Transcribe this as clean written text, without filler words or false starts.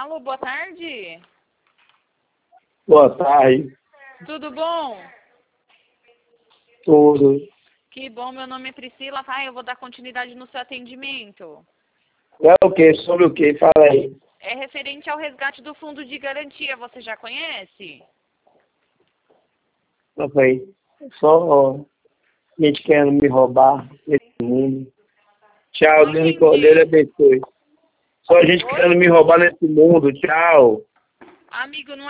Alô, boa tarde. Boa tarde. Tudo bom? Tudo. Que bom, meu nome é Priscila, tá? Eu vou dar continuidade no seu atendimento. É o quê? Sobre o quê? Fala aí. É referente ao resgate do fundo de garantia, você já conhece? Não foi. Só gente querendo me roubar nesse mundo. Tchau, Não Deus me cordeiro entendi. abençoe. Só gente Oi? querendo me roubar nesse mundo. Tchau. Amigo, não